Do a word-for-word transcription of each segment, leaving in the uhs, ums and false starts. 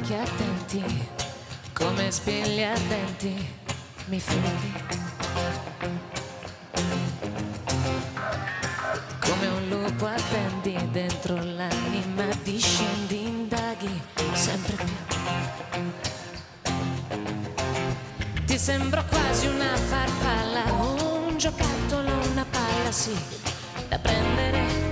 occhi attenti, come spigli ardenti, mi fuggi. Come un lupo attendi, dentro l'anima discendi, indaghi sempre più. Ti sembro quasi una farfalla, un giocattolo, una palla, sì, da prendere.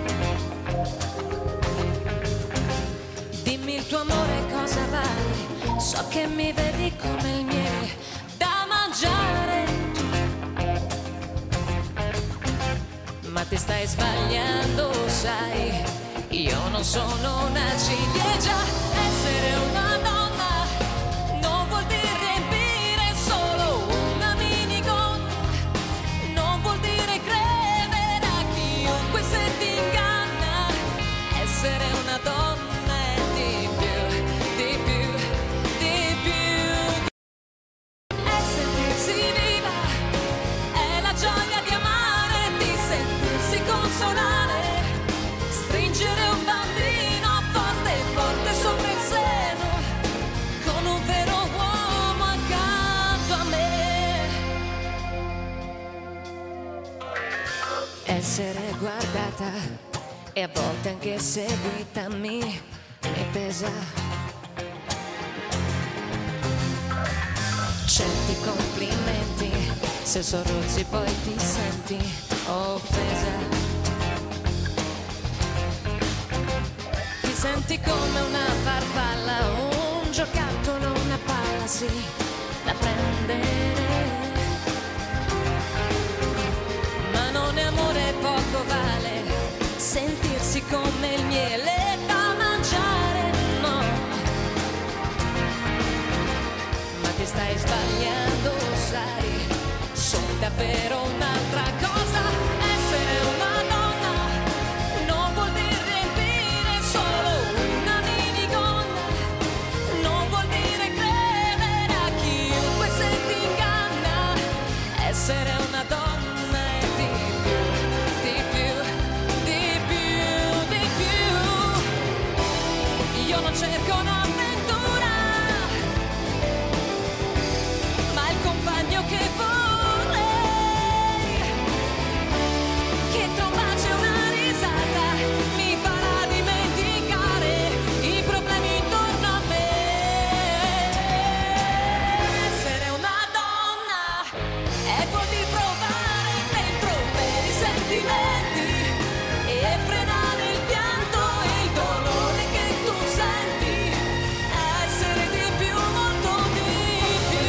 Dimmi il tuo amore cosa vale, so che mi vedi come il miele da mangiare. Ma ti stai sbagliando, sai, io non sono una ciliegia. Essere una donna non vuol dire riempire solo una minigonna, non vuol dire credere a chiunque se ti inganna. Essere una donna è di più, di più, di più. È sentirsi viva, è la gioia di amare, di sentirsi consolare, stringere un bambino forte, forte sopra il seno, con un vero uomo accanto a me. Essere guardata e a volte anche seguita mi, mi pesa. Certi complimenti, se sorruzzi poi ti senti offesa. Ti senti come una farfalla, un giocattolo, una palla, sì, da prendere. Ma non è amore, poco vale sentirsi come il miele da mangiare, no. Ma ti stai sbagliando, sai, sono davvero un'altra cosa. Essere una donna non vuol dire riempire solo una minigonna, non vuol dire credere a chiunque se ti inganna. Essere una donna è di più, di più, di più, di più. Io non cerco un'avventura, ma il compagno che vorrei, che tra un bacio e una risata mi farà dimenticare i problemi intorno a me. Essere una donna è vuol dire provare dentro per i sentimenti e frenare il pianto e il dolore che tu senti. Essere di più, molto di più.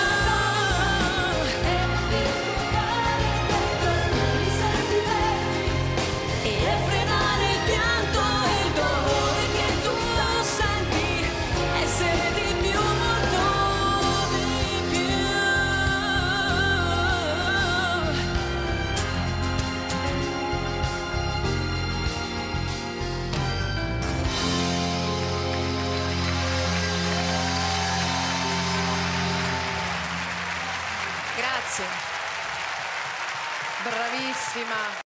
E frenare il pianto e il dolore che tu senti. Essere di più, molto di più. Grazie. Bravissima.